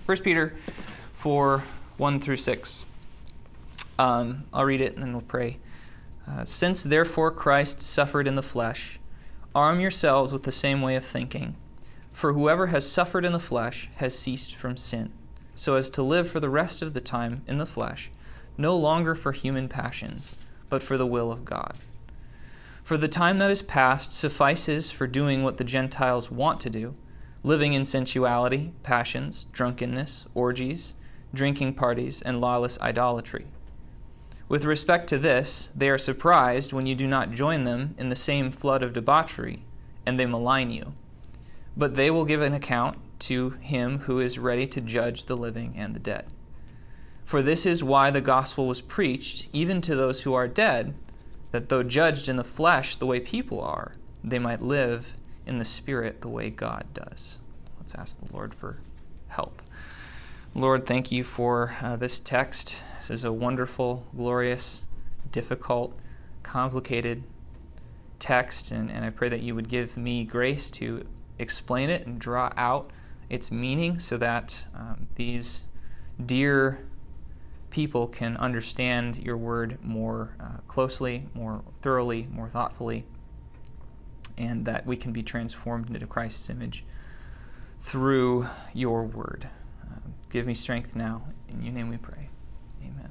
1 Peter 4, 1 through 6. I'll read it and then we'll pray. Since therefore Christ suffered in the flesh, arm yourselves with the same way of thinking. For whoever has suffered in the flesh has ceased from sin, so as to live for the rest of the time in the flesh, no longer for human passions, but for the will of God. For the time that is past suffices for doing what the Gentiles want to do, living in sensuality, passions, drunkenness, orgies, drinking parties, and lawless idolatry. With respect to this, they are surprised when you do not join them in the same flood of debauchery, and they malign you. But they will give an account to him who is ready to judge the living and the dead. For this is why the gospel was preached, even to those who are dead, that though judged in the flesh the way people are, they might live in the spirit the way God does. Let's ask the Lord for help. Lord, thank you for this text. This is a wonderful, glorious, difficult, complicated text, and I pray that you would give me grace to explain it and draw out its meaning so that these dear people can understand your word more closely, more thoroughly, more thoughtfully, and that we can be transformed into Christ's image through your word. Give me strength now. In your name we pray. Amen.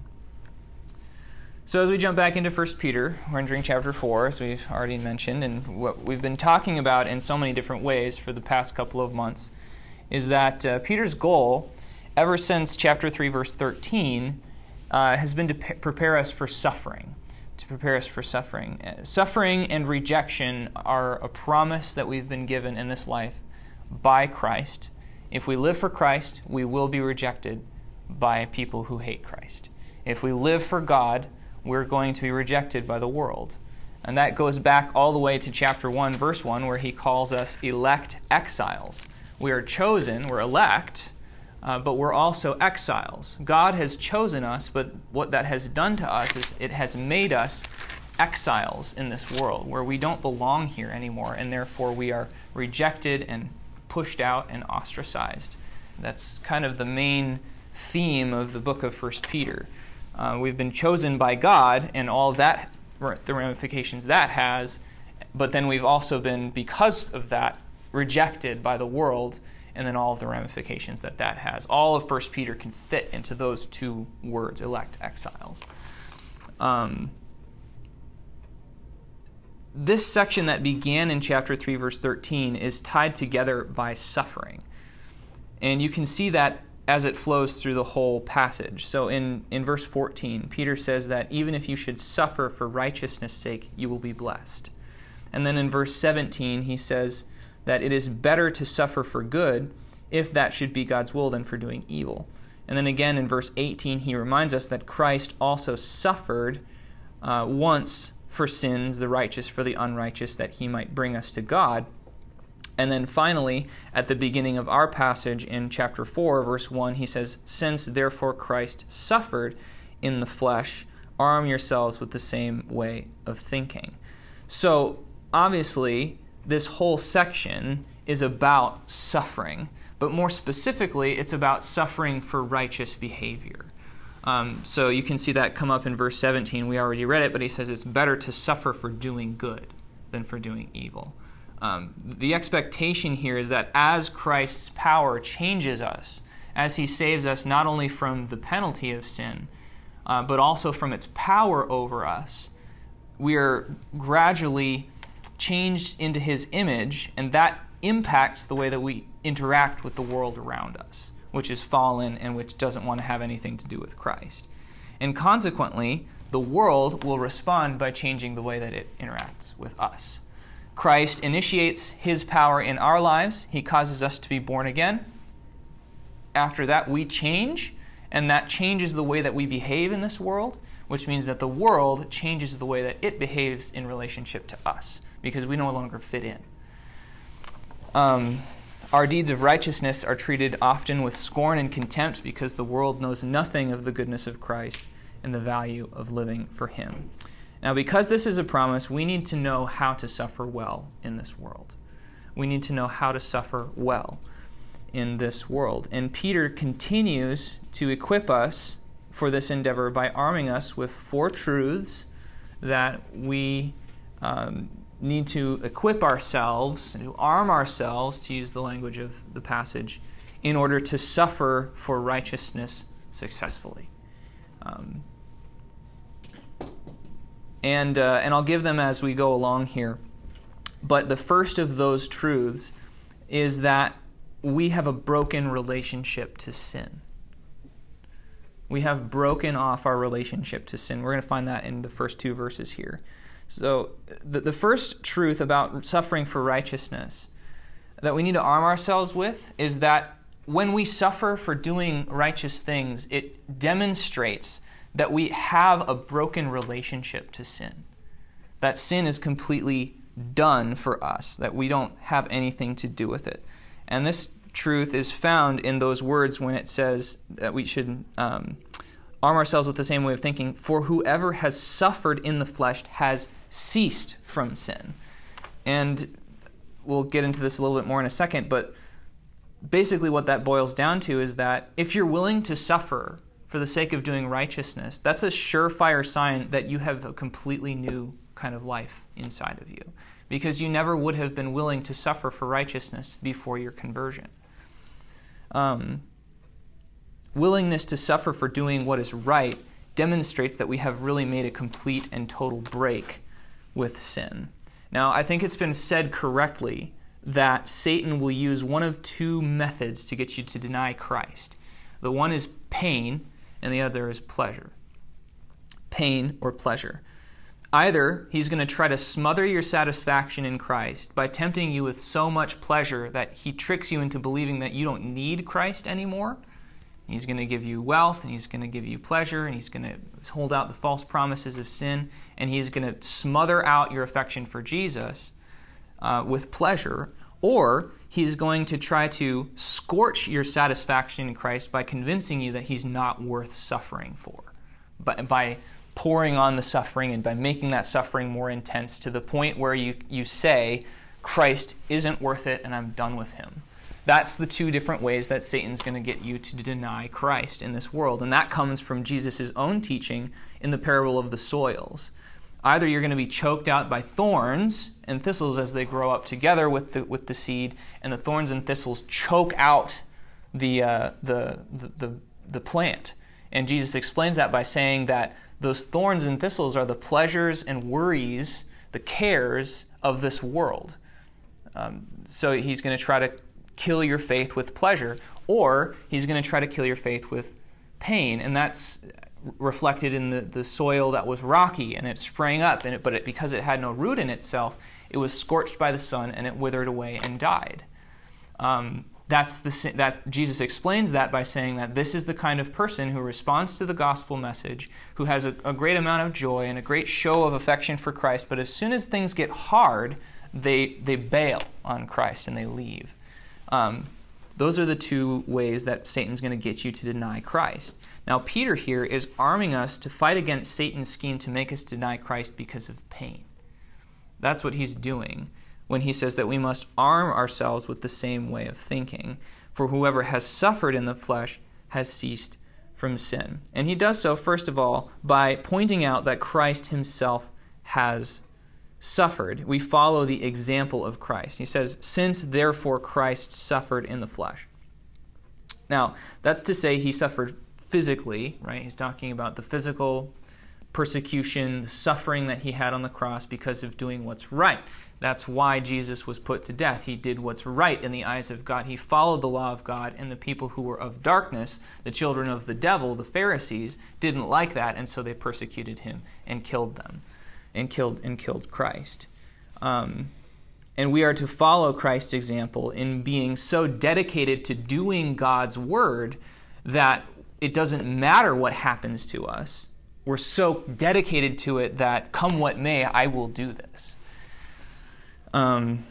So as we jump back into 1 Peter, we're entering chapter 4, as we've already mentioned, and what we've been talking about in so many different ways for the past couple of months is that Peter's goal, ever since chapter 3, verse 13, has been to prepare us for suffering. To prepare us for suffering. Suffering and rejection are a promise that we've been given in this life by Christ. If we live for Christ, we will be rejected by people who hate Christ. If we live for God, we're going to be rejected by the world. And that goes back all the way to chapter 1, verse 1, where he calls us elect exiles. We are chosen, we're elect, but we're also exiles. God has chosen us, but what that has done to us is it has made us exiles in this world, where we don't belong here anymore, and therefore we are rejected and pushed out and ostracized. That's kind of the main theme of the book of 1 Peter. We've been chosen by God and all that, the ramifications that has, but then we've also been, because of that, rejected by the world, and then all of the ramifications that has. All of 1 Peter can fit into those two words, elect exiles. This section that began in chapter 3, verse 13 is tied together by suffering. And you can see that as it flows through the whole passage. So in verse 14, Peter says that even if you should suffer for righteousness' sake, you will be blessed. And then in verse 17, he says that it is better to suffer for good, if that should be God's will, than for doing evil. And then again in verse 18, he reminds us that Christ also suffered once for sins, the righteous for the unrighteous, that he might bring us to God. And then finally, at the beginning of our passage in chapter 4, verse 1, he says, since therefore Christ suffered in the flesh, arm yourselves with the same way of thinking. So obviously, this whole section is about suffering, but more specifically, it's about suffering for righteous behavior. So you can see that come up in verse 17. We already read it, but he says it's better to suffer for doing good than for doing evil. The expectation here is that as Christ's power changes us, as he saves us not only from the penalty of sin, but also from its power over us, we are gradually changed into his image, and that impacts the way that we interact with the world around us, which is fallen and which doesn't want to have anything to do with Christ. And consequently, the world will respond by changing the way that it interacts with us. Christ initiates his power in our lives. He causes us to be born again. After that, we change, and that changes the way that we behave in this world, which means that the world changes the way that it behaves in relationship to us, because we no longer fit in. Our deeds of righteousness are treated often with scorn and contempt because the world knows nothing of the goodness of Christ and the value of living for him. Now, because this is a promise, we need to know how to suffer well in this world. We need to know how to suffer well. in this world. And Peter continues to equip us for this endeavor by arming us with 4 truths that we need to equip ourselves, to arm ourselves, to use the language of the passage, in order to suffer for righteousness successfully. And I'll give them as we go along here. But the first of those truths is that we have a broken relationship to sin. We have broken off our relationship to sin. We're going to find that in the first 2 verses here. So the first truth about suffering for righteousness that we need to arm ourselves with is that when we suffer for doing righteous things, it demonstrates that we have a broken relationship to sin. That sin is completely done for us, that we don't have anything to do with it. And this truth is found in those words when it says that we should arm ourselves with the same way of thinking, for whoever has suffered in the flesh has ceased from sin. And we'll get into this a little bit more in a second, but basically what that boils down to is that if you're willing to suffer for the sake of doing righteousness, that's a surefire sign that you have a completely new kind of life inside of you, because you never would have been willing to suffer for righteousness before your conversion. Willingness to suffer for doing what is right demonstrates that we have really made a complete and total break with sin. Now, I think it's been said correctly that Satan will use one of 2 methods to get you to deny Christ. The one is pain, and the other is pleasure. Pain or pleasure. Either he's going to try to smother your satisfaction in Christ by tempting you with so much pleasure that he tricks you into believing that you don't need Christ anymore. He's going to give you wealth, and he's going to give you pleasure, and he's going to hold out the false promises of sin, and he's going to smother out your affection for Jesus with pleasure. Or he's going to try to scorch your satisfaction in Christ by convincing you that he's not worth suffering for, by pouring on the suffering and by making that suffering more intense to the point where you say, Christ isn't worth it and I'm done with him. That's the 2 different ways that Satan's going to get you to deny Christ in this world. And that comes from Jesus' own teaching in the parable of the soils. Either you're going to be choked out by thorns and thistles as they grow up together with the seed, and the thorns and thistles choke out the plant. And Jesus explains that by saying that those thorns and thistles are the pleasures and worries, the cares of this world. So he's going to try to kill your faith with pleasure, or he's going to try to kill your faith with pain, and that's reflected in the soil that was rocky, and it sprang up, but because it had no root in itself, it was scorched by the sun, and it withered away and died. That Jesus explains that by saying that this is the kind of person who responds to the gospel message, who has a great amount of joy and a great show of affection for Christ, but as soon as things get hard, they bail on Christ and they leave. Those are the 2 ways that Satan's going to get you to deny Christ. Now, Peter here is arming us to fight against Satan's scheme to make us deny Christ because of pain. That's what he's doing when he says that we must arm ourselves with the same way of thinking. For whoever has suffered in the flesh has ceased from sin. And he does so, first of all, by pointing out that Christ himself has suffered. We follow the example of Christ. He says, since therefore Christ suffered in the flesh. Now, that's to say he suffered physically, right? He's talking about the physical persecution, the suffering that he had on the cross because of doing what's right. That's why Jesus was put to death. He did what's right in the eyes of God. He followed the law of God, and the people who were of darkness, the children of the devil, the Pharisees, didn't like that, and so they persecuted him and killed them, and killed Christ. And we are to follow Christ's example in being so dedicated to doing God's word that it doesn't matter what happens to us. We're so dedicated to it that come what may, I will do this. And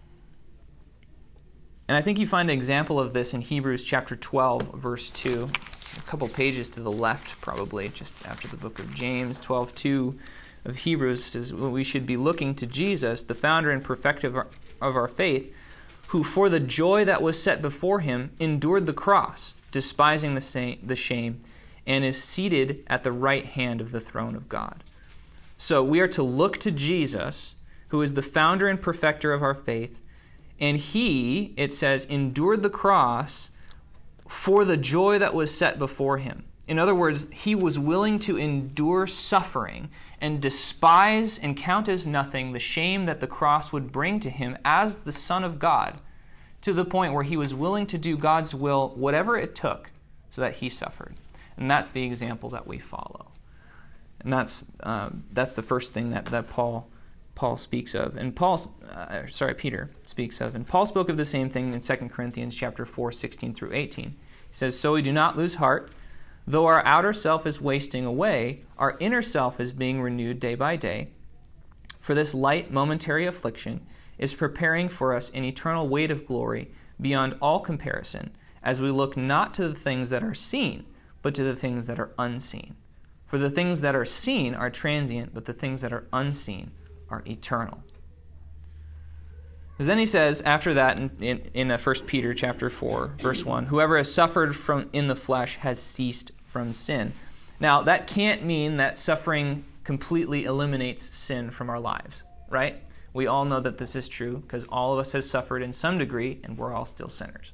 I think you find an example of this in Hebrews chapter 12, verse 2. A couple pages to the left, probably, just after the book of James. 12:2 of Hebrews says, well, we should be looking to Jesus, the founder and perfecter of our faith, who for the joy that was set before him endured the cross, despising the shame, and is seated at the right hand of the throne of God. So we are to look to Jesus, who is the founder and perfecter of our faith, and he, it says, endured the cross for the joy that was set before him. In other words, he was willing to endure suffering and despise and count as nothing the shame that the cross would bring to him as the Son of God, to the point where he was willing to do God's will, whatever it took, so that he suffered. And that's the example that we follow. And that's the first thing that Paul speaks of, and Peter speaks of. And Paul spoke of the same thing in 2 Corinthians chapter 4, 16 through 18. He says, "So we do not lose heart. Though our outer self is wasting away, our inner self is being renewed day by day. For this light momentary affliction is preparing for us an eternal weight of glory beyond all comparison, as we look not to the things that are seen, but to the things that are unseen. For the things that are seen are transient, but the things that are unseen are eternal." Because then he says, after that, in 1 Peter chapter 4, verse 1, "Whoever has suffered in the flesh has ceased from sin." Now, that can't mean that suffering completely eliminates sin from our lives, right? We all know that this is true, because all of us have suffered in some degree, and we're all still sinners.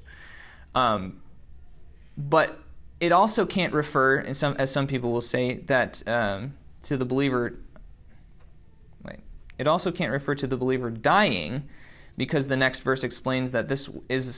But it also can't refer, as some people will say, that to the believer. It also can't refer to the believer dying, because the next verse explains that this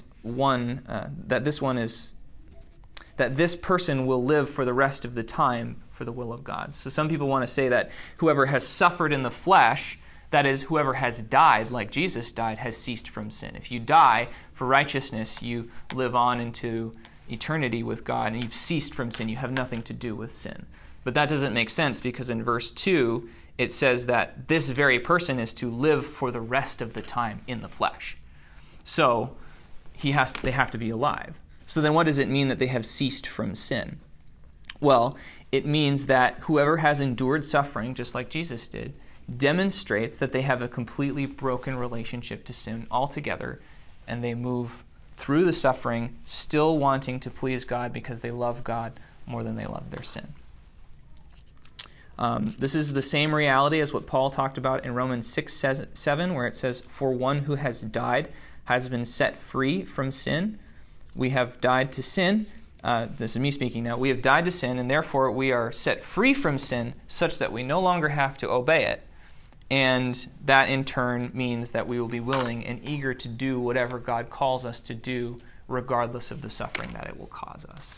person will live for the rest of the time for the will of God. So some people want to say that whoever has suffered in the flesh, that is, whoever has died like Jesus died, has ceased from sin. If you die for righteousness, you live on into eternity with God, and you've ceased from sin. You have nothing to do with sin. But that doesn't make sense, because in verse 2, it says that this very person is to live for the rest of the time in the flesh. So they have to be alive. So then what does it mean that they have ceased from sin? Well, it means that whoever has endured suffering, just like Jesus did, demonstrates that they have a completely broken relationship to sin altogether, and they move through the suffering still wanting to please God because they love God more than they love their sin. This is the same reality as what Paul talked about in Romans 6:7, where it says, "For one who has died has been set free from sin." We have died to sin. This is me speaking now. We have died to sin, and therefore we are set free from sin such that we no longer have to obey it. And that in turn means that we will be willing and eager to do whatever God calls us to do, regardless of the suffering that it will cause us.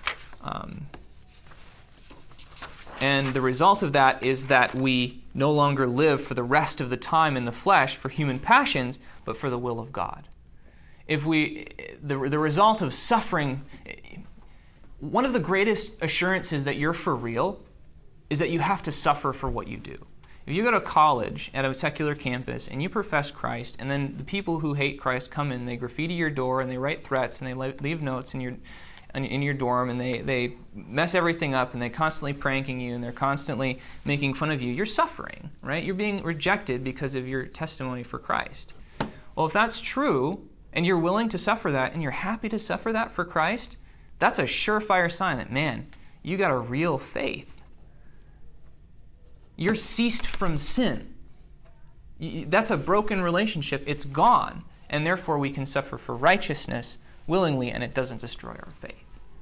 And the result of that is that we no longer live for the rest of the time in the flesh for human passions, but for the will of God. The result of suffering, one of the greatest assurances that you're for real is that you have to suffer for what you do. If you go to college at a secular campus and you profess Christ, and then the people who hate Christ come in, they graffiti your door and they write threats and they leave notes in your dorm, and they mess everything up, and they're constantly pranking you, and they're constantly making fun of you, you're suffering, right? You're being rejected because of your testimony for Christ. Well, if that's true, and you're willing to suffer that, and you're happy to suffer that for Christ, that's a surefire sign that, man, you got a real faith. You're ceased from sin. That's a broken relationship. It's gone. And therefore we can suffer for righteousness willingly, and it doesn't destroy our faith.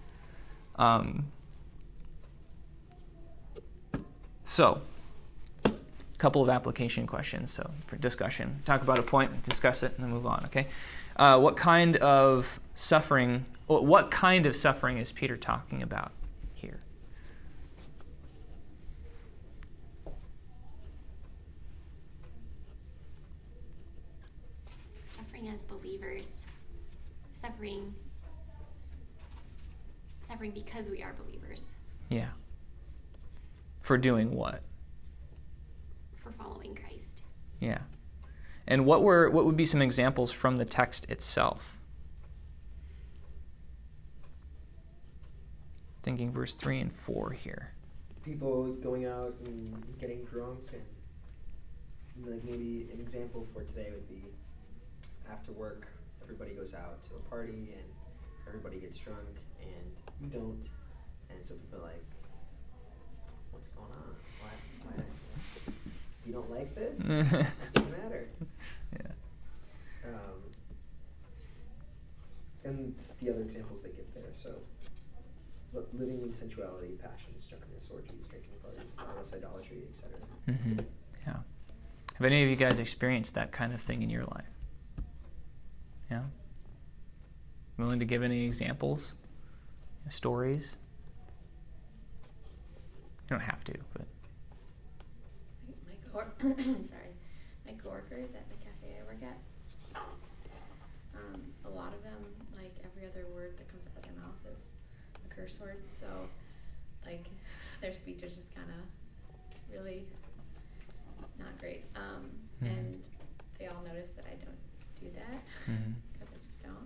So, a couple of application questions. So, for discussion, talk about a point, discuss it, and then move on. Okay, what kind of suffering is Peter talking about here? Suffering as believers, suffering because we are believers. Yeah. For doing what? For following Christ. Yeah. And what would be some examples from the text itself? Thinking verse 3 and 4 here. People going out and getting drunk, and like maybe an example for today would be after work, everybody goes out to a party and everybody gets drunk and you don't. And so people are like, what's going on? Why? You don't like this? What's the matter? Yeah. And the other examples they give there. So living in sensuality, passions, drunkenness, orgies, drinking parties, lawless idolatry, etc. Mm-hmm. Yeah. Have any of you guys experienced that kind of thing in your life? Yeah? Willing to give any examples? Stories? You don't have to, but... My coworkers at the cafe I work at, a lot of them, like, every other word that comes out of their mouth is a curse word, so, like, their speech is just kind of really not great. And they all notice that I don't do that, because I just don't.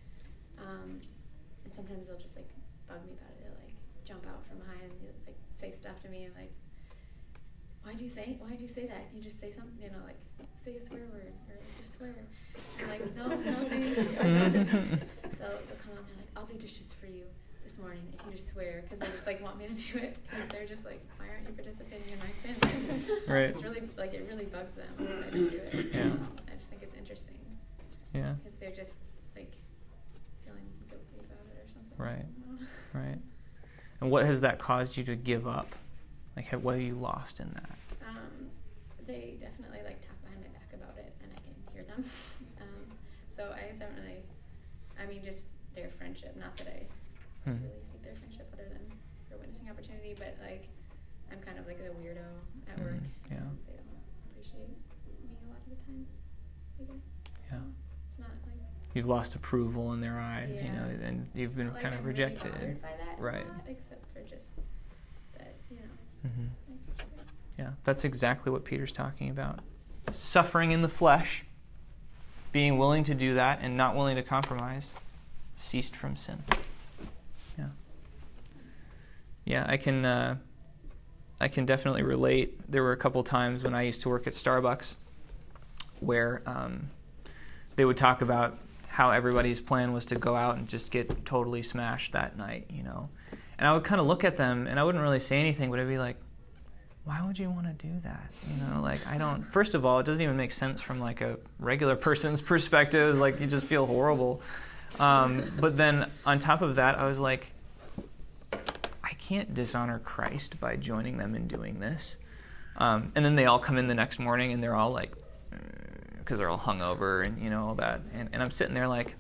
And sometimes they'll just, like, bug me about it. They'll, like, jump out from behind and, like, say stuff to me and, like, why'd you say that? You just say something, like, say a swear word, or just swear. I'm like, no, thanks. They'll come up and like, I'll do dishes for you this morning if you just swear, because they just, like, want me to do it, because they're just like, why aren't you participating in my sin? Right. It's really, like, it really bugs them when I don't do it. Yeah. I just think it's interesting. Yeah. Because they're just, like, feeling guilty about it or something. Right. Right. And what has that caused you to give up? Like, what have you lost in that? They definitely, like, talk behind my back about it, and I can hear them. So I guess I don't really, just their friendship. Not that I really seek their friendship other than for witnessing opportunity, but, like, I'm kind of like the weirdo at work. Yeah. And they don't appreciate me a lot of the time, I guess. Yeah. So it's not like... You've lost approval in their eyes, Yeah. And you've been Like, kind of I'm rejected. really bothered by that. Right. Not except for just that, Mm-hmm. like, Yeah, that's exactly what Peter's talking about. Suffering in the flesh, being willing to do that and not willing to compromise, ceased from sin. Yeah. Yeah, I can definitely relate. There were a couple times when I used to work at Starbucks where they would talk about how everybody's plan was to go out and just get totally smashed that night, And I would kind of look at them, and I wouldn't really say anything, but I'd be like, why would you want to do that? Like, I don't... First of all, it doesn't even make sense from, like, a regular person's perspective. Like, you just feel horrible. But then, on top of that, I was like, I can't dishonor Christ by joining them in doing this. And then they all come in the next morning, and they're all like... Because they're all hungover and, all that. And I'm sitting there like...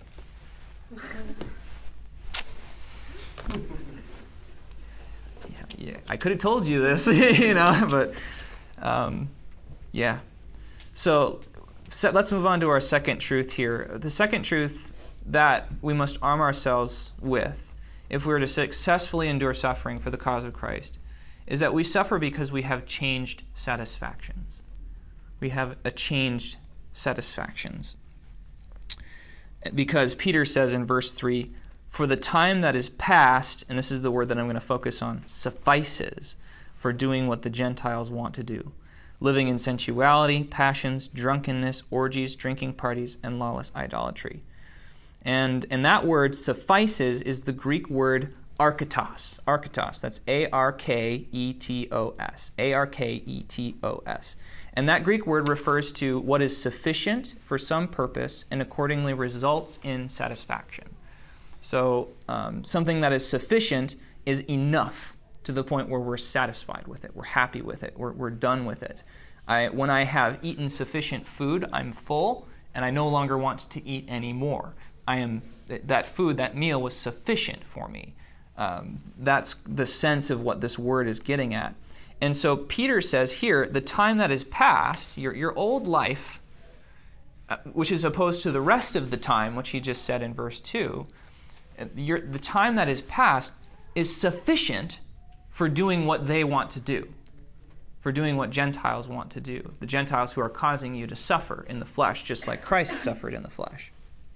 Yeah, I could have told you this, but yeah. So let's move on to our second truth here. The second truth that we must arm ourselves with if we are to successfully endure suffering for the cause of Christ is that we suffer because we have changed satisfactions. We have a changed satisfactions. Because Peter says in verse 3, for the time that is past, and this is the word that I'm going to focus on, suffices for doing what the Gentiles want to do, living in sensuality, passions, drunkenness, orgies, drinking parties, and lawless idolatry. And that word suffices is the Greek word arketos. Arketos, that's A-R-K-E-T-O-S. A-R-K-E-T-O-S. And that Greek word refers to what is sufficient for some purpose and accordingly results in satisfaction. So something that is sufficient is enough to the point where we're satisfied with it, we're happy with it, we're done with it. When I have eaten sufficient food, I'm full, and I no longer want to eat any more. That food, that meal was sufficient for me. That's the sense of what this word is getting at. And so Peter says here, the time that is past, your old life, which is opposed to the rest of the time, which he just said in verse 2, the time that is past is sufficient for doing what they want to do, for doing what Gentiles want to do, the Gentiles who are causing you to suffer in the flesh, just like Christ suffered in the flesh.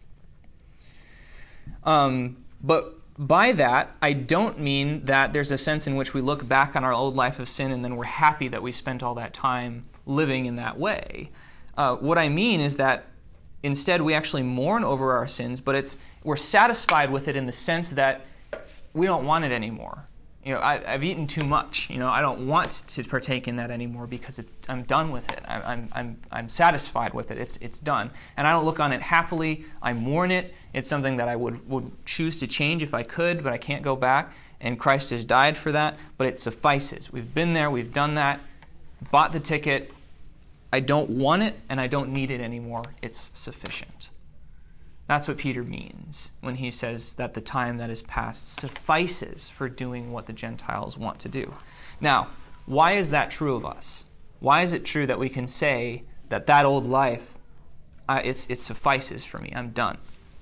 But by that, I don't mean that there's a sense in which we look back on our old life of sin and then we're happy that we spent all that time living in that way. What I mean is that instead we actually mourn over our sins, but we're satisfied with it in the sense that we don't want it anymore. I've eaten too much. I don't want to partake in that anymore because I'm done with it. I'm satisfied with it. It's done, and I don't look on it happily. I mourn it. It's something that I would choose to change if I could, but I can't go back. And Christ has died for that. But it suffices. We've been there. We've done that. Bought the ticket. I don't want it, and I don't need it anymore. It's sufficient. That's what Peter means when he says that the time that is past suffices for doing what the Gentiles want to do. Now, why is that true of us? Why is it true that we can say that old life, it suffices for me, I'm done?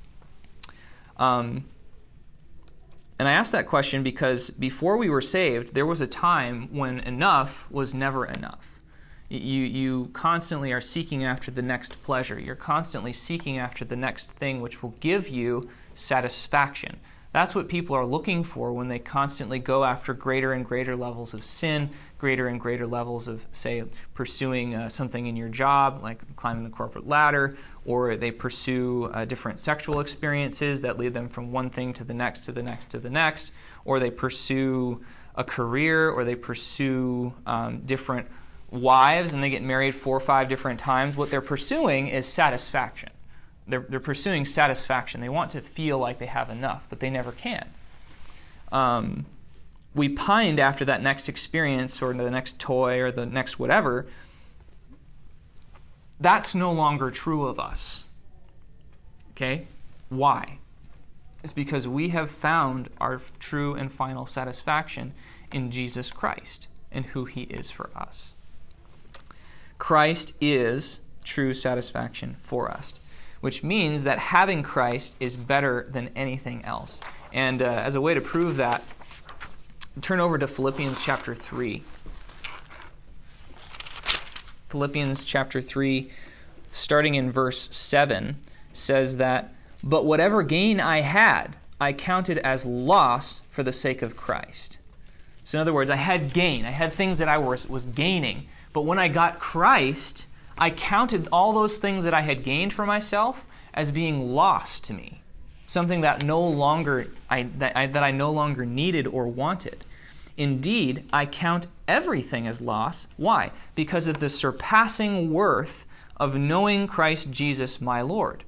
And I ask that question because before we were saved, there was a time when enough was never enough. You constantly are seeking after the next pleasure. You're constantly seeking after the next thing which will give you satisfaction. That's what people are looking for when they constantly go after greater and greater levels of sin, greater and greater levels of, say, pursuing something in your job, like climbing the corporate ladder, or they pursue different sexual experiences that lead them from one thing to the next, to the next, to the next, or they pursue a career, or they pursue different wives and they get married 4 or 5 different times. What they're pursuing is satisfaction. They're pursuing satisfaction. They want to feel like they have enough, but they never can. We pined after that next experience or the next toy or the next whatever. That's no longer true of us. Okay? Why? It's because we have found our true and final satisfaction in Jesus Christ and who He is for us. Christ is true satisfaction for us, which means that having Christ is better than anything else. And as a way to prove that, turn over to Philippians chapter 3. Philippians chapter 3, starting in verse 7, says that, "But whatever gain I had, I counted as loss for the sake of Christ." So in other words, I had gain. I had things that I was gaining. But when I got Christ, I counted all those things that I had gained for myself as being lost to me, something that I no longer needed or wanted. Indeed, I count everything as loss. Why? Because of the surpassing worth of knowing Christ Jesus my Lord.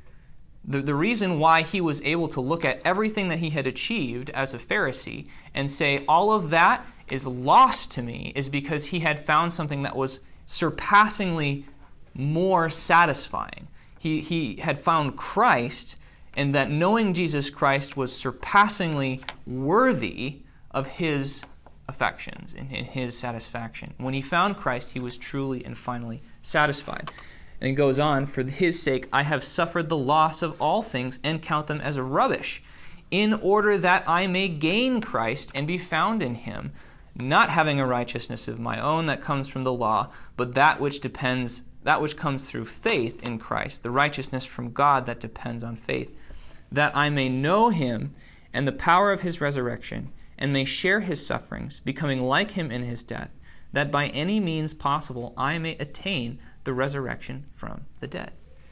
The reason why he was able to look at everything that he had achieved as a Pharisee and say, all of that is lost to me, is because he had found something that was surpassingly more satisfying. He had found Christ, and that knowing Jesus Christ was surpassingly worthy of his affections and his satisfaction. When he found Christ, he was truly and finally satisfied. And it goes on, "For his sake I have suffered the loss of all things and count them as rubbish, in order that I may gain Christ and be found in him, not having a righteousness of my own that comes from the law, but that which comes through faith in Christ, the righteousness from God that depends on faith, that I may know him and the power of his resurrection, and may share his sufferings, becoming like him in his death, that by any means possible I may attain the resurrection from the dead."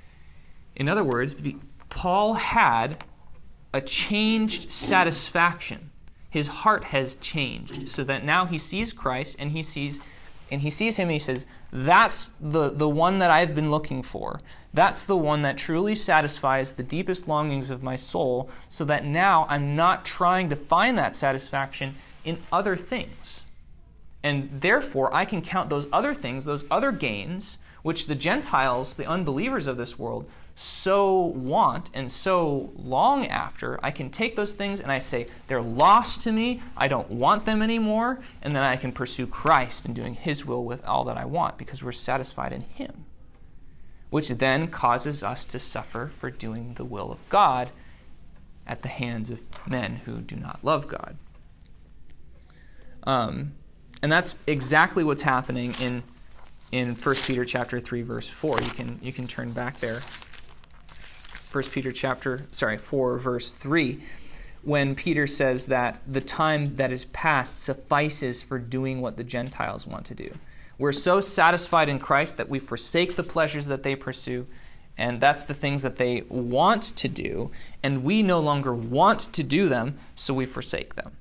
In other words, Paul had a changed satisfaction. His heart has changed, so that now he sees Christ and he sees him and he says, that's the one that I've been looking for. That's the one that truly satisfies the deepest longings of my soul, so that now I'm not trying to find that satisfaction in other things. And therefore, I can count those other things, those other gains, which the Gentiles, the unbelievers of this world, so want and so long after. I can take those things and I say, they're lost to me, I don't want them anymore, and then I can pursue Christ and doing his will with all that I want, because we're satisfied in him, which then causes us to suffer for doing the will of God at the hands of men who do not love God. And that's exactly what's happening in 1 Peter chapter 3, verse 4. You can turn back there. 1 Peter 4, verse 3, when Peter says that the time that is past suffices for doing what the Gentiles want to do. We're so satisfied in Christ that we forsake the pleasures that they pursue, And that's the things that they want to do, and we no longer want to do them, so we forsake them.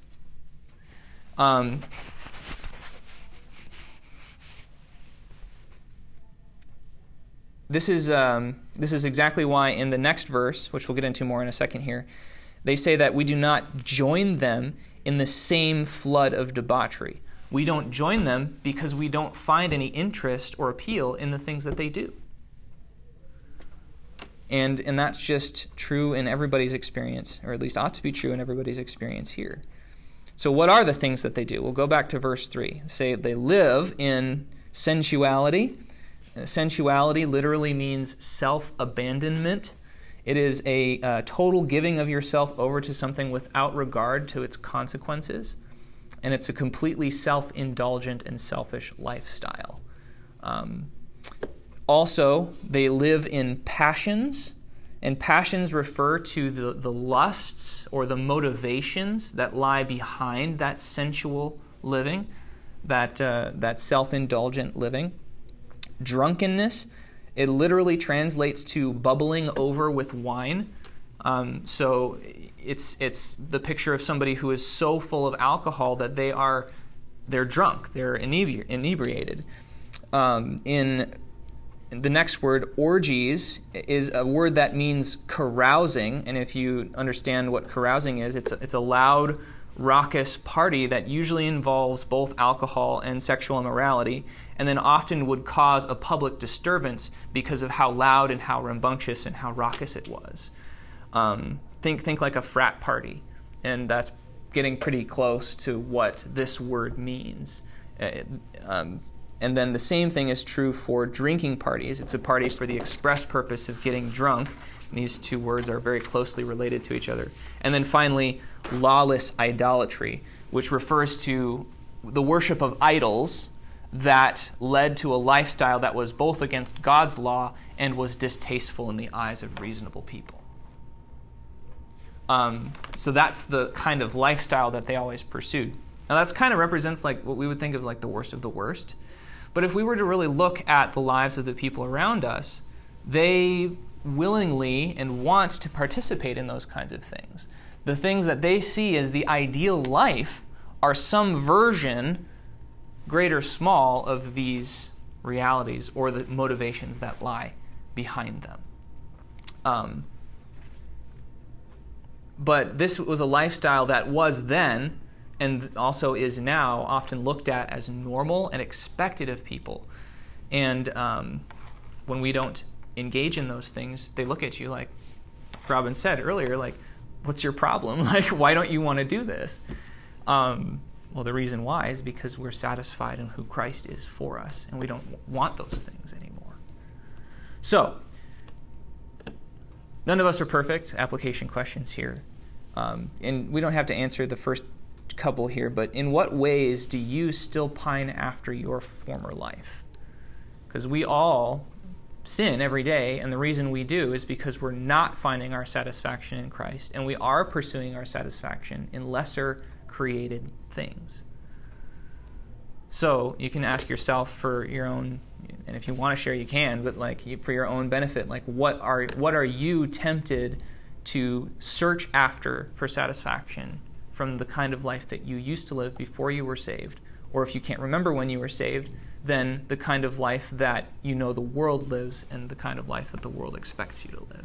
This is exactly why in the next verse, which we'll get into more in a second here, they say that we do not join them in the same flood of debauchery. We don't join them because we don't find any interest or appeal in the things that they do. And that's just true in everybody's experience, or at least ought to be true in everybody's experience here. So what are the things that they do? We'll go back to verse 3. Say they live in sensuality. Sensuality literally means self-abandonment. It is a total giving of yourself over to something without regard to its consequences. And it's a completely self-indulgent and selfish lifestyle. Also, they live in passions, and passions refer to the lusts or the motivations that lie behind that sensual living, that self-indulgent living. Drunkenness, it literally translates to bubbling over with wine. So it's the picture of somebody who is so full of alcohol that they're drunk, they're inebriated. In the next word, orgies, is a word that means carousing, and if you understand what carousing is, it's a loud, raucous party that usually involves both alcohol and sexual immorality, and then often would cause a public disturbance because of how loud and how rambunctious and how raucous it was. Think like a frat party, and that's getting pretty close to what this word means. And then the same thing is true for drinking parties. It's a party for the express purpose of getting drunk. And these two words are very closely related to each other. And then finally, lawless idolatry, which refers to the worship of idols that led to a lifestyle that was both against God's law and was distasteful in the eyes of reasonable people. So that's the kind of lifestyle that they always pursued. Now that's kind of represents like what we would think of like the worst of the worst. But if we were to really look at the lives of the people around us, they willingly and want to participate in those kinds of things. The things that they see as the ideal life are some version, great or small, of these realities or the motivations that lie behind them. But this was a lifestyle that was then, and also is now, often looked at as normal and expected of people. And when we don't engage in those things, they look at you like Robin said earlier, like, what's your problem? Like, why don't you want to do this? Well, the reason why is because we're satisfied in who Christ is for us, and we don't want those things anymore. So, none of us are perfect. Application questions here. And we don't have to answer the first couple here, but in what ways do you still pine after your former life? Because we all sin every day, and the reason we do is because we're not finding our satisfaction in Christ, and we are pursuing our satisfaction in lesser created things. So you can ask yourself for your own, and if you want to share you can, but like for your own benefit, like what are you tempted to search after for satisfaction from the kind of life that you used to live before you were saved? Or if you can't remember when you were saved, then the kind of life that you know the world lives and the kind of life that the world expects you to live.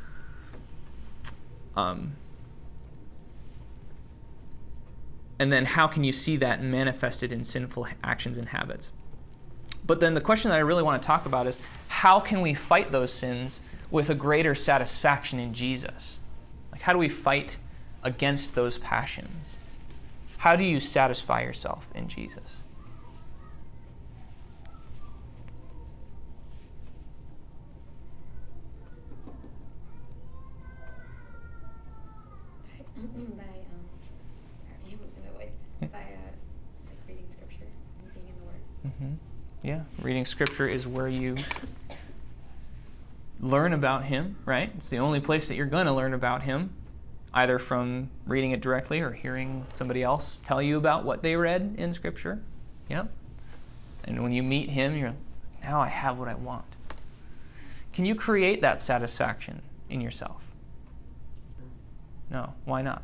And then how can you see that manifested in sinful actions and habits? But then the question that I really want to talk about is, how can we fight those sins with a greater satisfaction in Jesus? Like, how do we fight against those passions? How do you satisfy yourself in Jesus? By reading Scripture and being in the Word. Mm-hmm. Yeah, reading Scripture is where you learn about Him, right? It's the only place that you're going to learn about Him, either from reading it directly or hearing somebody else tell you about what they read in Scripture. Yeah. And when you meet Him, you're, now I have what I want. Can you create that satisfaction in yourself? No. Why not?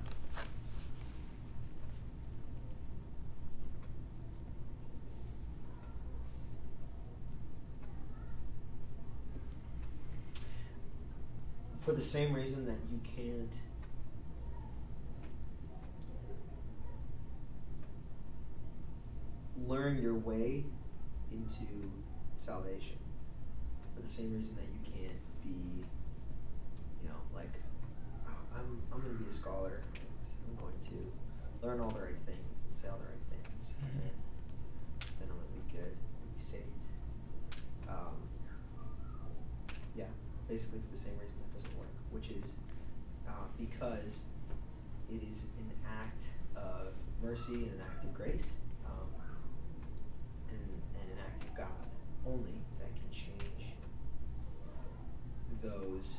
For the same reason that you can't learn your way into salvation. For the same reason that you can't be, like, I'm going to be a scholar. I'm going to learn all the right things and say all the right things, and then I'm going to be good and be saved. Basically for the same reason that doesn't work, which is because it is an act of mercy and an act of grace, and an act of God only that can change those,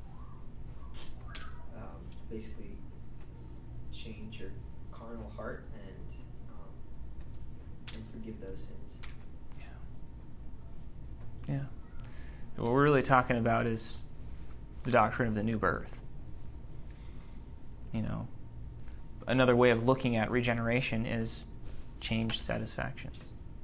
basically change your carnal heart and forgive those sins. Yeah. What we're really talking about is the doctrine of the new birth. Another way of looking at regeneration is changed satisfactions.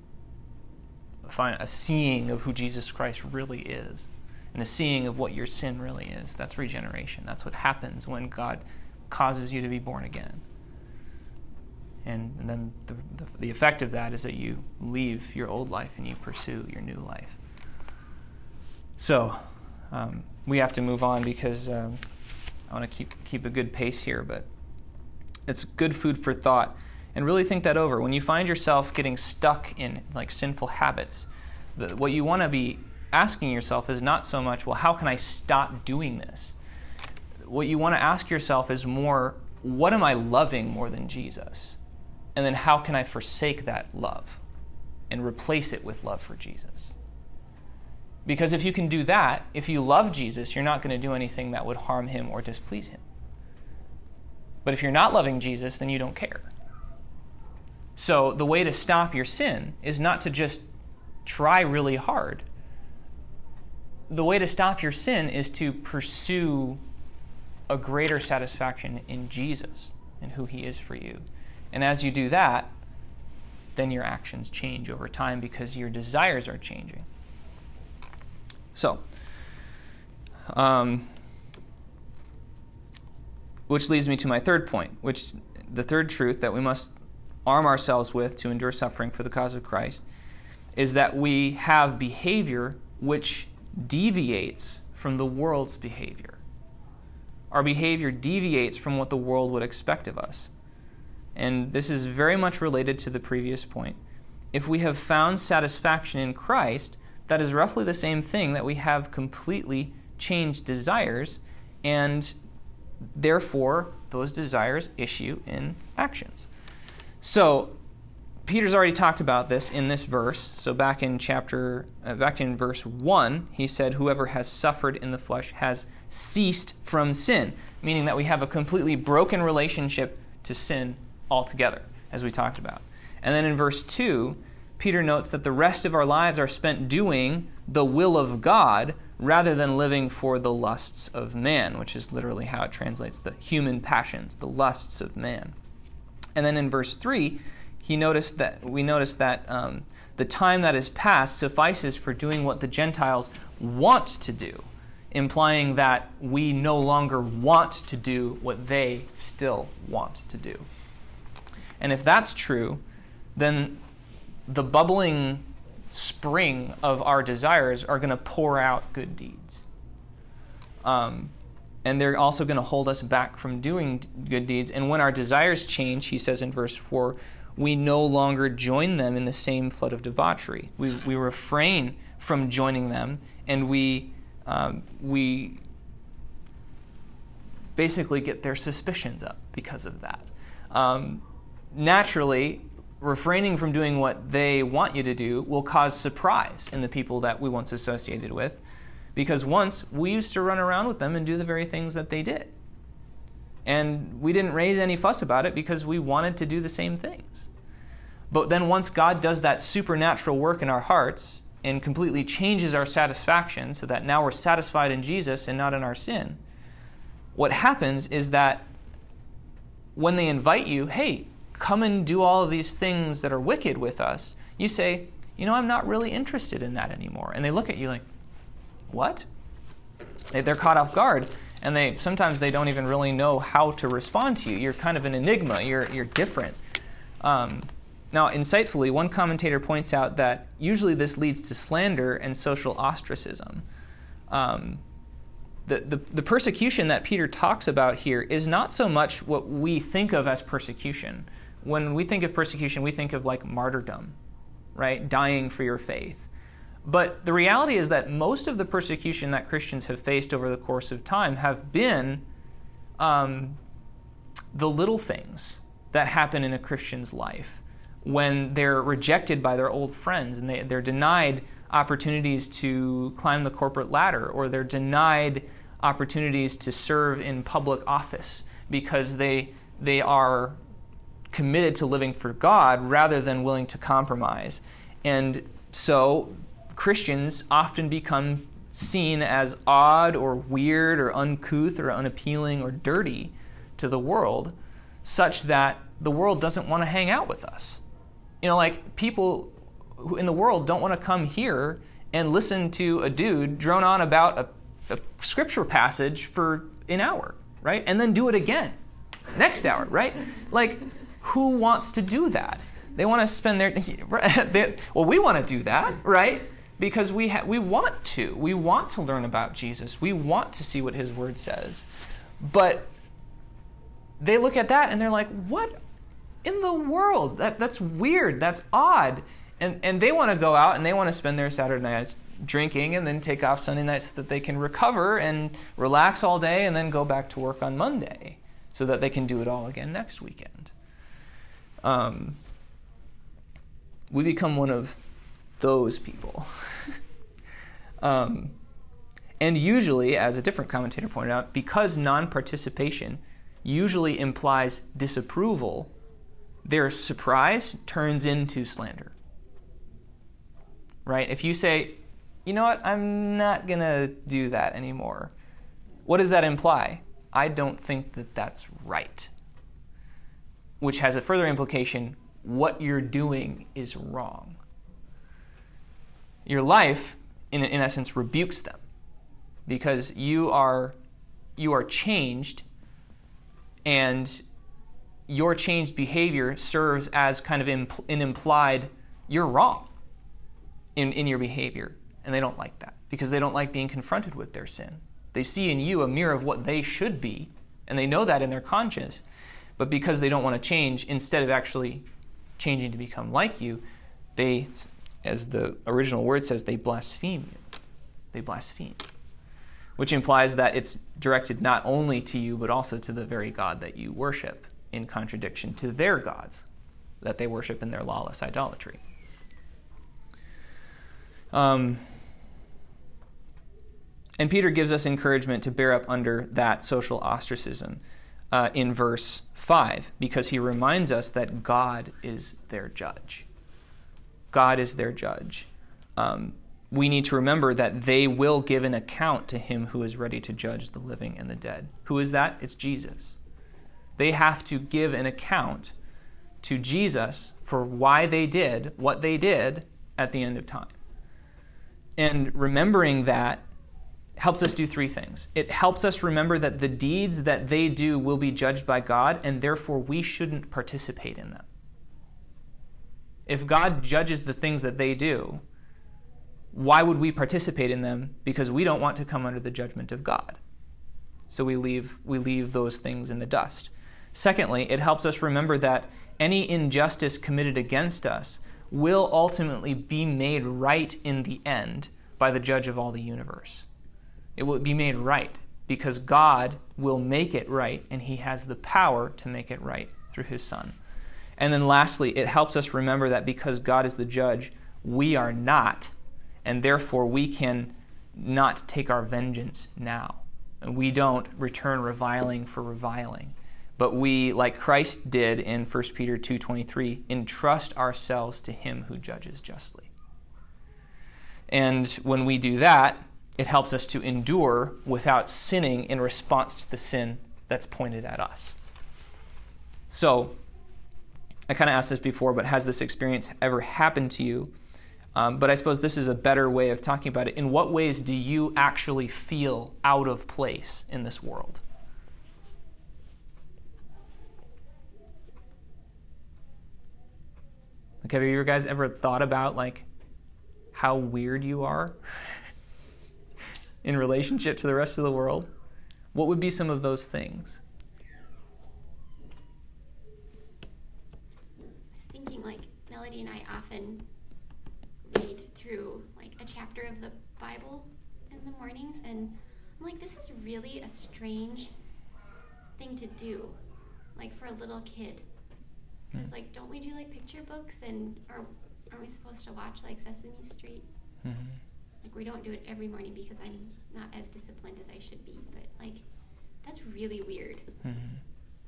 A seeing of who Jesus Christ really is, and a seeing of what your sin really is. That's regeneration. That's what happens when God causes you to be born again. And then the effect of that is that you leave your old life and you pursue your new life. So we have to move on because I want to keep a good pace here, but it's good food for thought. And really think that over. When you find yourself getting stuck in sinful habits, what you want to be asking yourself is not so much, well, how can I stop doing this? What you want to ask yourself is more, what am I loving more than Jesus? And then how can I forsake that love and replace it with love for Jesus? Because if you can do that, if you love Jesus, you're not going to do anything that would harm him or displease him. But if you're not loving Jesus, then you don't care. So the way to stop your sin is not to just try really hard. The way to stop your sin is to pursue a greater satisfaction in Jesus and who he is for you. And as you do that, then your actions change over time because your desires are changing. So, which leads me to my third point, which the third truth that we must arm ourselves with to endure suffering for the cause of Christ is that we have behavior which deviates from the world's behavior. Our behavior deviates from what the world would expect of us. And this is very much related to the previous point. If we have found satisfaction in Christ, that is roughly the same thing that we have completely changed desires, and therefore those desires issue in actions. So Peter's already talked about this in this verse. So back in verse 1, he said, "Whoever has suffered in the flesh has ceased from sin," meaning that we have a completely broken relationship to sin altogether, as we talked about. And then in verse 2, Peter notes that the rest of our lives are spent doing the will of God rather than living for the lusts of man, which is literally how it translates the human passions, the lusts of man. And then in verse 3, we notice that the time that is past suffices for doing what the Gentiles want to do, implying that we no longer want to do what they still want to do. And if that's true, then the bubbling spring of our desires are going to pour out good deeds. And they're also going to hold us back from doing good deeds. And when our desires change, he says in verse 4, we no longer join them in the same flood of debauchery. We refrain from joining them, and we basically get their suspicions up because of that. Naturally, refraining from doing what they want you to do will cause surprise in the people that we once associated with, because once we used to run around with them and do the very things that they did. And we didn't raise any fuss about it because we wanted to do the same things. But then once God does that supernatural work in our hearts and completely changes our satisfaction so that now we're satisfied in Jesus and not in our sin, what happens is that when they invite you, hey, come and do all of these things that are wicked with us, you say, I'm not really interested in that anymore. And they look at you like, what? They're caught off guard, and sometimes they don't even really know how to respond to you. You're kind of an enigma. You're different. Now, insightfully, one commentator points out that usually this leads to slander and social ostracism. The persecution that Peter talks about here is not so much what we think of as persecution. When we think of persecution, we think of like martyrdom, right? Dying for your faith. But the reality is that most of the persecution that Christians have faced over the course of time have been the little things that happen in a Christian's life when they're rejected by their old friends and they're denied opportunities to climb the corporate ladder, or they're denied opportunities to serve in public office because they are committed to living for God rather than willing to compromise. And so Christians often become seen as odd or weird or uncouth or unappealing or dirty to the world, such that the world doesn't want to hang out with us. Like people who in the world don't want to come here and listen to a dude drone on about a scripture passage for an hour, right? And then do it again next hour, right? Like, who wants to do that? They want to spend we want to do that, right? Because we want to. We want to learn about Jesus. We want to see what his word says. But they look at that and they're like, what in the world? That's weird. That's odd. And they want to go out and they want to spend their Saturday nights drinking and then take off Sunday nights so that they can recover and relax all day and then go back to work on Monday so that they can do it all again next weekend. We become one of those people. And usually, as a different commentator pointed out, because non-participation usually implies disapproval, their surprise turns into slander. Right? If you say, you know what, I'm not going to do that anymore, what does that imply? I don't think that that's right. Which has a further implication, what you're doing is wrong. Your life, in essence, rebukes them because you are changed, and your changed behavior serves as kind of an implied, you're wrong in your behavior. And they don't like that because they don't like being confronted with their sin. They see in you a mirror of what they should be, and they know that in their conscience. But because they don't want to change, instead of actually changing to become like you, they, as the original word says, they blaspheme you. They blaspheme. Which implies that it's directed not only to you, but also to the very God that you worship, in contradiction to their gods that they worship in their lawless idolatry. And Peter gives us encouragement to bear up under that social ostracism in verse 5, because he reminds us that God is their judge. God is their judge. We need to remember that they will give an account to him who is ready to judge the living and the dead. Who is that? It's Jesus. They have to give an account to Jesus for why they did what they did at the end of time. And remembering that helps us do three things. It helps us remember that the deeds that they do will be judged by God, and therefore we shouldn't participate in them. If God judges the things that they do, why would we participate in them? Because we don't want to come under the judgment of God. So we leave those things in the dust. Secondly, it helps us remember that any injustice committed against us will ultimately be made right in the end by the judge of all the universe. It will be made right because God will make it right, and he has the power to make it right through his Son. And then lastly, it helps us remember that because God is the judge, we are not, and therefore we can not take our vengeance now. And we don't return reviling for reviling. But we, like Christ did in 1 Peter 2:23, entrust ourselves to him who judges justly. And when we do that, it helps us to endure without sinning in response to the sin that's pointed at us. So, I kind of asked this before, but has this experience ever happened to you? But I suppose this is a better way of talking about it. In what ways do you actually feel out of place in this world? Like, have you guys ever thought about, like, how weird you are in relationship to the rest of the world? What would be some of those things? I was thinking, like, Melody and I often read through, like, a chapter of the Bible in the mornings, and I'm like, this is really a strange thing to do, like, for a little kid. Because, like, don't we do, like, picture books, or aren't we supposed to watch, like, Sesame Street? Mm-hmm. Like, we don't do it every morning because I'm not as disciplined as I should be, but, like, that's really weird. Mm-hmm.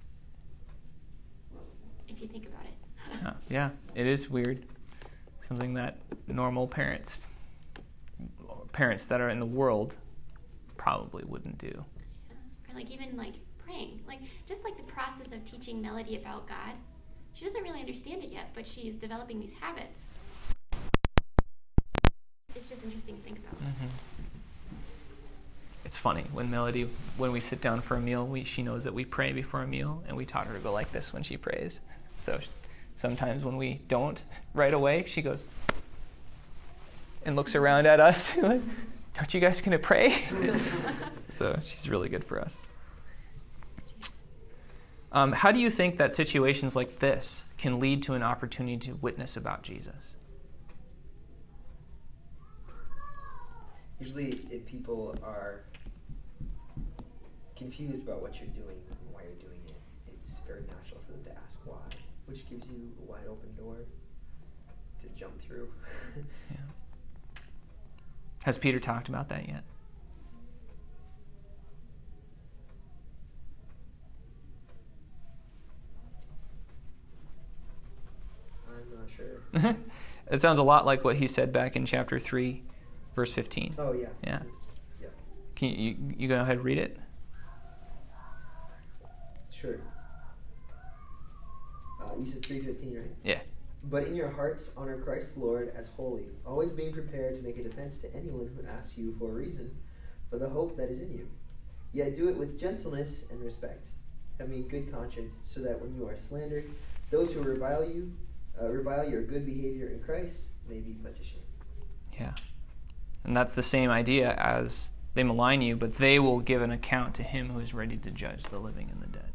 If you think about it. Yeah, it is weird. Something that normal parents that are in the world probably wouldn't do. Or, like, even, like, praying. Like, just, like, the process of teaching Melody about God. She doesn't really understand it yet, but she's developing these habits. It's just interesting to think about. Mm-hmm. It's funny, when we sit down for a meal, she knows that we pray before a meal, and we taught her to go like this when she prays. So sometimes when we don't right away, she goes and looks around at us, like, aren't you guys going to pray? So she's really good for us. How do you think that situations like this can lead to an opportunity to witness about Jesus? Usually, if people are confused about what you're doing and why you're doing it, it's very natural for them to ask why, which gives you a wide open door to jump through. Yeah. Has Peter talked about that yet? I'm not sure. It sounds a lot like what he said back in chapter 3, verse 15. Oh, yeah. Yeah. Yeah. Can you go ahead and read it? Sure. You said 3:15, right? Yeah. But in your hearts, honor Christ the Lord as holy, always being prepared to make a defense to anyone who asks you for a reason for the hope that is in you. Yet do it with gentleness and respect, having a good conscience, so that when you are slandered, those who revile your good behavior in Christ may be put to shame. Yeah. And that's the same idea as they malign you, but they will give an account to him who is ready to judge the living and the dead.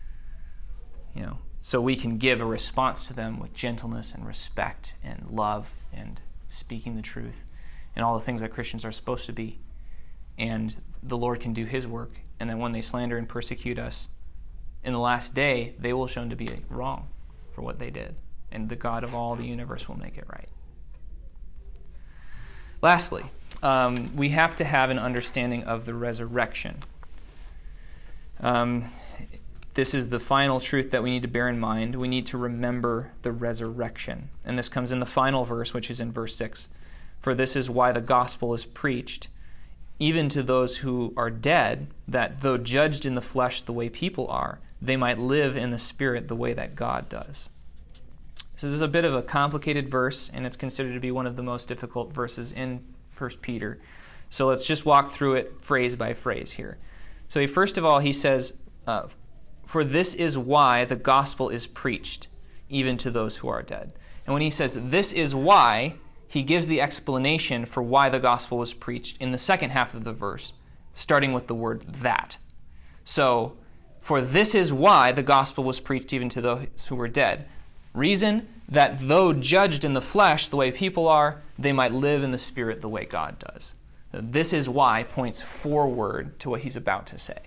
So we can give a response to them with gentleness and respect and love and speaking the truth and all the things that Christians are supposed to be. And the Lord can do his work. And then when they slander and persecute us, in the last day, they will shown to be wrong for what they did. And the God of all the universe will make it right. Lastly, we have to have an understanding of the resurrection. This is the final truth that we need to bear in mind. We need to remember the resurrection. And this comes in the final verse, which is in verse 6. For this is why the gospel is preached, even to those who are dead, that though judged in the flesh the way people are, they might live in the spirit the way that God does. So this is a bit of a complicated verse, and it's considered to be one of the most difficult verses in 1 Peter. So let's just walk through it phrase by phrase here. So first of all, he says, for this is why the gospel is preached, even to those who are dead. And when he says this is why, he gives the explanation for why the gospel was preached in the second half of the verse, starting with the word that. So, for this is why the gospel was preached even to those who were dead. Reason that though judged in the flesh the way people are, they might live in the spirit the way God does. This is why points forward to what he's about to say.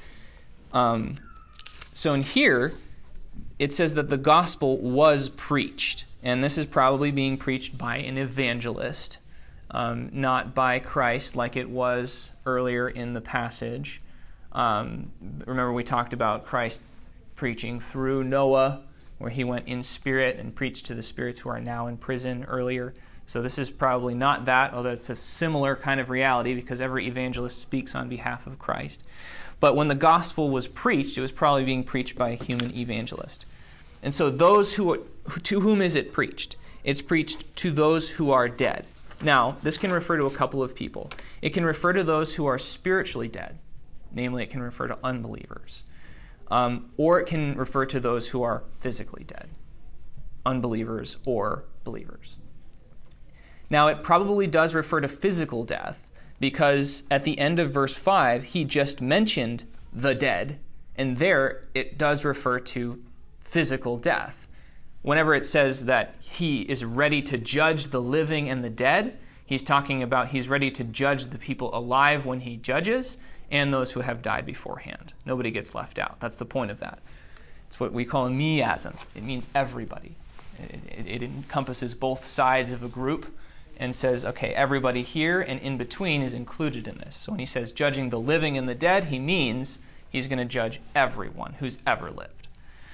So in here, it says that the gospel was preached. And this is probably being preached by an evangelist, not by Christ like it was earlier in the passage. Remember we talked about Christ preaching through Noah, where he went in spirit and preached to the spirits who are now in prison earlier. So this is probably not that, although it's a similar kind of reality because every evangelist speaks on behalf of Christ. But when the gospel was preached, it was probably being preached by a human evangelist. And so to whom is it preached? It's preached to those who are dead. Now, this can refer to a couple of people. It can refer to those who are spiritually dead. Namely, it can refer to unbelievers. Or it can refer to those who are physically dead. Unbelievers or believers. Now, it probably does refer to physical death because at the end of verse 5, he just mentioned the dead, and there it does refer to physical death. Whenever it says that he is ready to judge the living and the dead, he's talking about he's ready to judge the people alive when he judges and those who have died beforehand. Nobody gets left out. That's the point of that. It's what we call a miasm. It means everybody. It encompasses both sides of a group and says, okay, everybody here and in between is included in this. So when he says judging the living and the dead, he means he's going to judge everyone who's ever lived.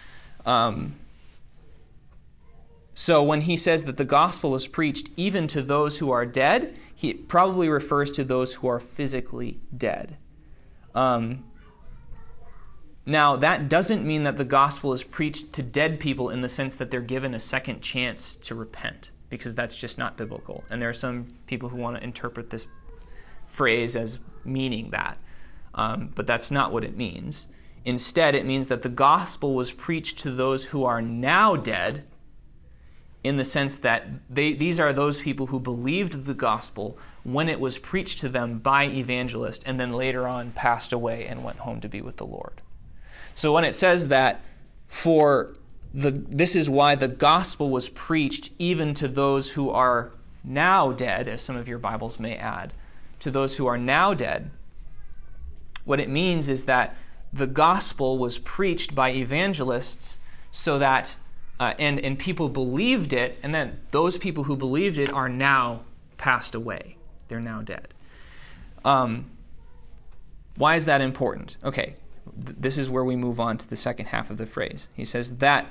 So when he says that the gospel was preached even to those who are dead, he probably refers to those who are physically dead. Now, that doesn't mean that the gospel is preached to dead people in the sense that they're given a second chance to repent, because that's just not biblical. And there are some people who want to interpret this phrase as meaning that, but that's not what it means. Instead, it means that the gospel was preached to those who are now dead, in the sense that these are those people who believed the gospel when it was preached to them by evangelists and then later on passed away and went home to be with the Lord. So when it says that this is why the gospel was preached even to those who are now dead, as some of your Bibles may add, to those who are now dead, what it means is that the gospel was preached by evangelists so that and people believed it, and then those people who believed it are now passed away. They're now dead. Why is that important? Okay, this is where we move on to the second half of the phrase. He says that,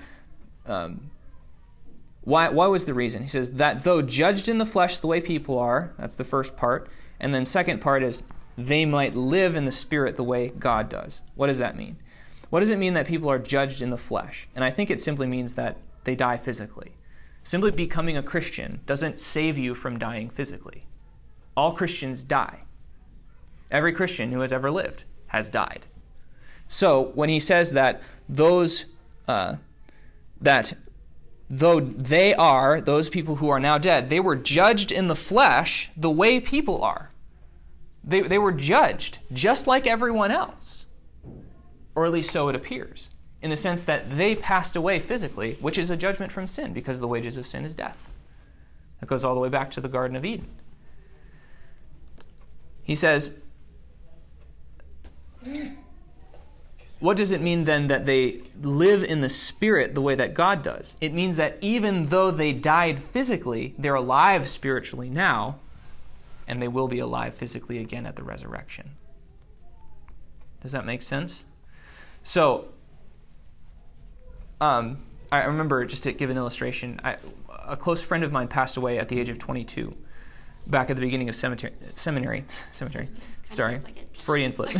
why was the reason? He says that though judged in the flesh the way people are, that's the first part, and then second part is they might live in the spirit the way God does. What does that mean? What does it mean that people are judged in the flesh? And I think it simply means that they die physically. Simply becoming a Christian doesn't save you from dying physically. All Christians die. Every Christian who has ever lived has died. So when he says that those that though they are, those people who are now dead, they were judged in the flesh the way people are. They were judged just like everyone else. Or at least so it appears, in the sense that they passed away physically, which is a judgment from sin, because the wages of sin is death. That goes all the way back to the Garden of Eden. He says, what does it mean then that they live in the Spirit the way that God does? It means that even though they died physically, they're alive spiritually now, and they will be alive physically again at the resurrection. Does that make sense? So, I remember, just to give an illustration, a close friend of mine passed away at the age of 22, back at the beginning of seminary. Sorry, Freudian slip.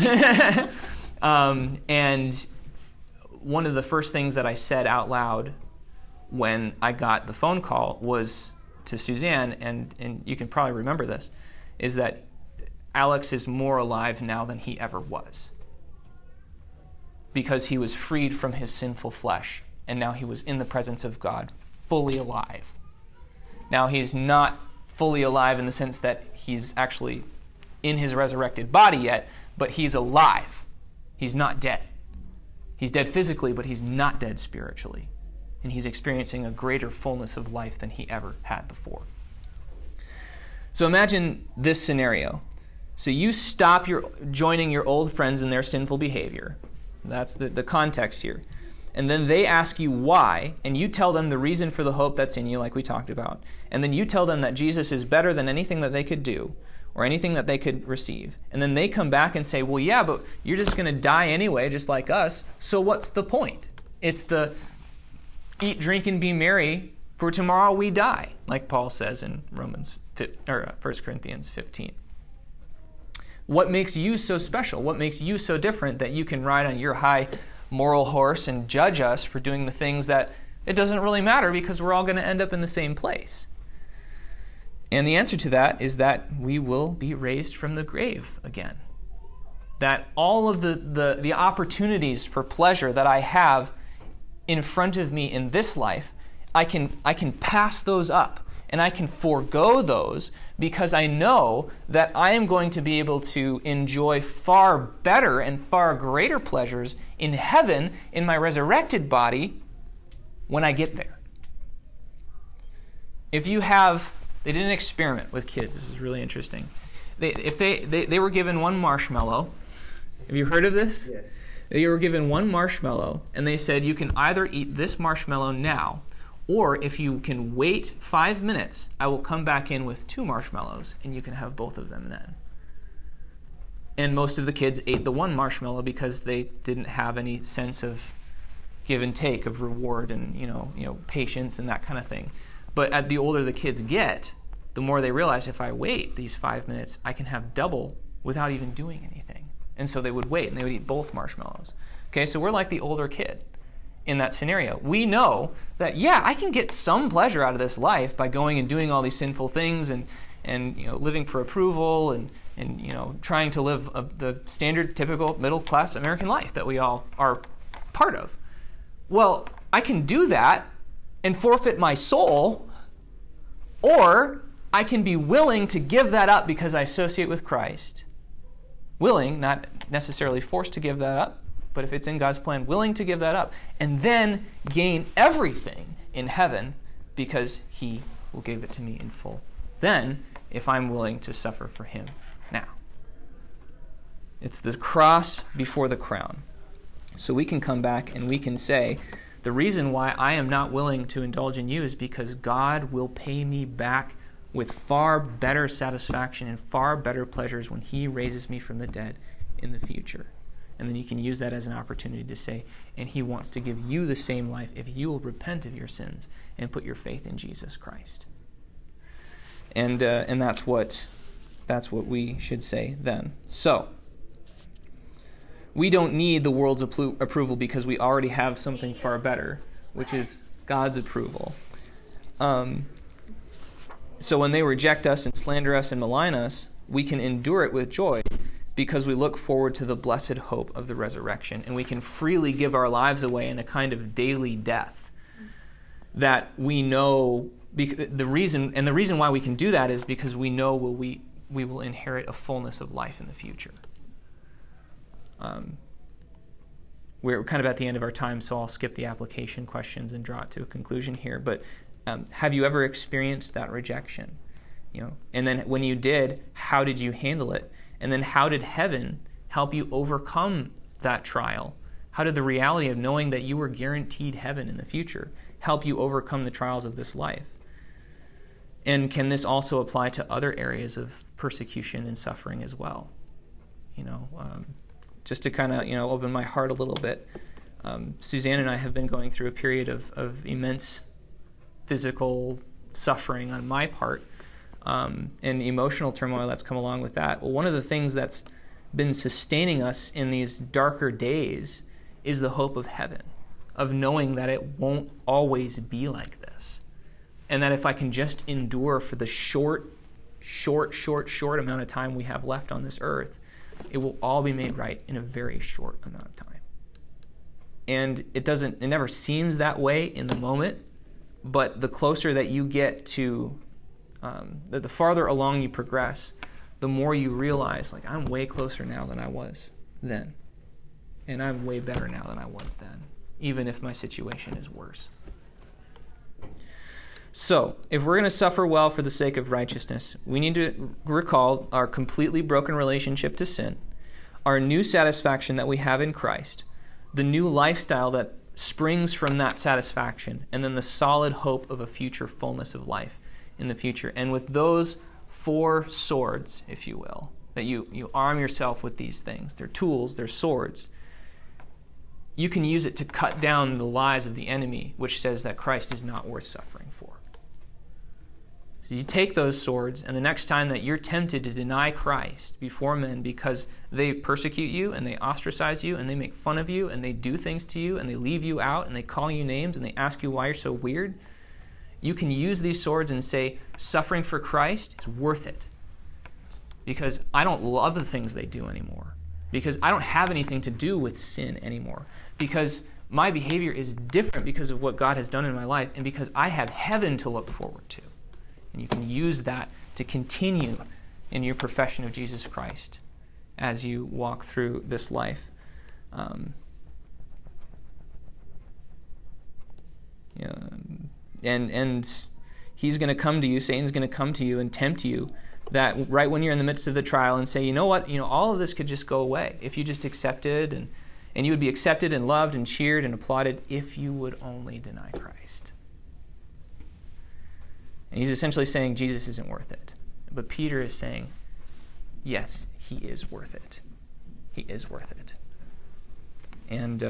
And one of the first things that I said out loud when I got the phone call was to Suzanne, and you can probably remember this, is that Alex is more alive now than he ever was, because he was freed from his sinful flesh, and now he was in the presence of God, fully alive. Now he's not fully alive in the sense that he's actually in his resurrected body yet, but he's alive. He's not dead. He's dead physically, but he's not dead spiritually. And he's experiencing a greater fullness of life than he ever had before. So imagine this scenario. So you stop joining your old friends in their sinful behavior. That's the context here. And then they ask you why, and you tell them the reason for the hope that's in you, like we talked about. And then you tell them that Jesus is better than anything that they could do or anything that they could receive. And then they come back and say, well, yeah, but you're just going to die anyway, just like us, so what's the point? It's the eat, drink, and be merry For tomorrow we die, like Paul says in 1 Corinthians 15. What makes you so special? What makes you so different that you can ride on your high moral horse and judge us for doing the things that it doesn't really matter because we're all going to end up in the same place? And the answer to that is that we will be raised from the grave again. That all of the opportunities for pleasure that I have in front of me in this life, I can pass those up and I can forego those because I know that I am going to be able to enjoy far better and far greater pleasures in heaven in my resurrected body when I get there. If you have, they did an experiment with kids. This is really interesting. They were given one marshmallow. Have you heard of this? Yes. They were given one marshmallow, and they said you can either eat this marshmallow now, or if you can wait 5 minutes, I will come back in with 2 marshmallows, and you can have both of them then. And most of the kids ate the one marshmallow because they didn't have any sense of give and take, of reward and patience and that kind of thing. But the older the kids get, the more they realize if I wait these 5 minutes, I can have double without even doing anything. And so they would wait and they would eat both marshmallows. Okay, so we're like the older kid in that scenario. We know that, I can get some pleasure out of this life by going and doing all these sinful things and living for approval and trying to live the standard, typical, middle-class American life that we all are part of. Well, I can do that and forfeit my soul, or I can be willing to give that up because I associate with Christ. Willing, not necessarily forced to give that up, but if it's in God's plan, willing to give that up, and then gain everything in heaven because He will give it to me in full. Then, if I'm willing to suffer for Him now. It's the cross before the crown. So we can come back and we can say, the reason why I am not willing to indulge in you is because God will pay me back with far better satisfaction and far better pleasures when He raises me from the dead in the future. And then you can use that as an opportunity to say, and He wants to give you the same life if you will repent of your sins and put your faith in Jesus Christ. And that's what we should say then. So, we don't need the world's approval because we already have something far better, which is God's approval. So when they reject us and slander us and malign us, we can endure it with joy because we look forward to the blessed hope of the resurrection, and we can freely give our lives away in a kind of daily death that we know. The reason why we can do that is because we know we will inherit a fullness of life in the future. We're kind of at the end of our time, so I'll skip the application questions and draw it to a conclusion here. But have you ever experienced that rejection? And then when you did, how did you handle it? And then how did heaven help you overcome that trial? How did the reality of knowing that you were guaranteed heaven in the future help you overcome the trials of this life? And can this also apply to other areas of persecution and suffering as well? Just to kind of open my heart a little bit, Suzanne and I have been going through a period of immense physical suffering on my part, and emotional turmoil that's come along with that. Well, one of the things that's been sustaining us in these darker days is the hope of heaven, of knowing that it won't always be like this, and that if I can just endure for the short amount of time we have left on this earth, it will all be made right in a very short amount of time. And it never seems that way in the moment, but the closer that you get to, the farther along you progress, the more you realize, I'm way closer now than I was then. And I'm way better now than I was then, even if my situation is worse. So, if we're going to suffer well for the sake of righteousness, we need to recall our completely broken relationship to sin, our new satisfaction that we have in Christ, the new lifestyle that springs from that satisfaction, and then the solid hope of a future fullness of life in the future. And with those 4 swords, if you will, that you arm yourself with these things, they're tools, they're swords, you can use it to cut down the lies of the enemy, which says that Christ is not worth suffering for. So you take those swords, and the next time that you're tempted to deny Christ before men because they persecute you and they ostracize you and they make fun of you and they do things to you and they leave you out and they call you names and they ask you why you're so weird, you can use these swords and say, suffering for Christ is worth it because I don't love the things they do anymore, because I don't have anything to do with sin anymore, because my behavior is different because of what God has done in my life and because I have heaven to look forward to. And you can use that to continue in your profession of Jesus Christ as you walk through this life. And he's going to come to you, Satan's going to come to you and tempt you that right when you're in the midst of the trial and say, you know what, all of this could just go away if you just accepted, and you would be accepted and loved and cheered and applauded if you would only deny Christ. And he's essentially saying Jesus isn't worth it. But Peter is saying, yes, he is worth it. He is worth it. And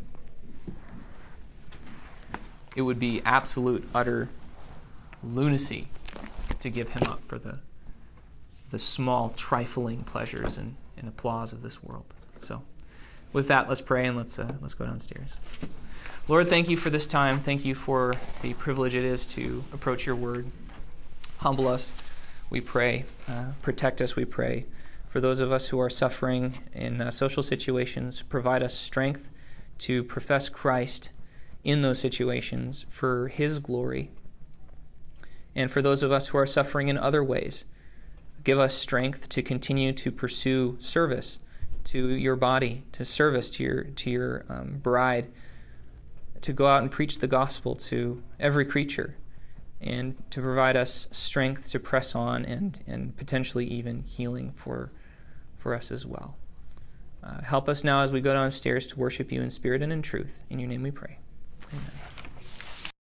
it would be absolute, utter lunacy to give him up for the small, trifling pleasures and applause of this world. So with that, let's pray and let's go downstairs. Lord, thank you for this time. Thank you for the privilege it is to approach your word. Humble us, we pray. Protect us, we pray. For those of us who are suffering in social situations, provide us strength to profess Christ in those situations for his glory. And for those of us who are suffering in other ways, give us strength to continue to pursue service to your body, to service to your bride, to go out and preach the gospel to every creature, and to provide us strength to press on and potentially even healing for us as well. Help us now as we go downstairs to worship you in spirit and in truth. In your name we pray. Amen.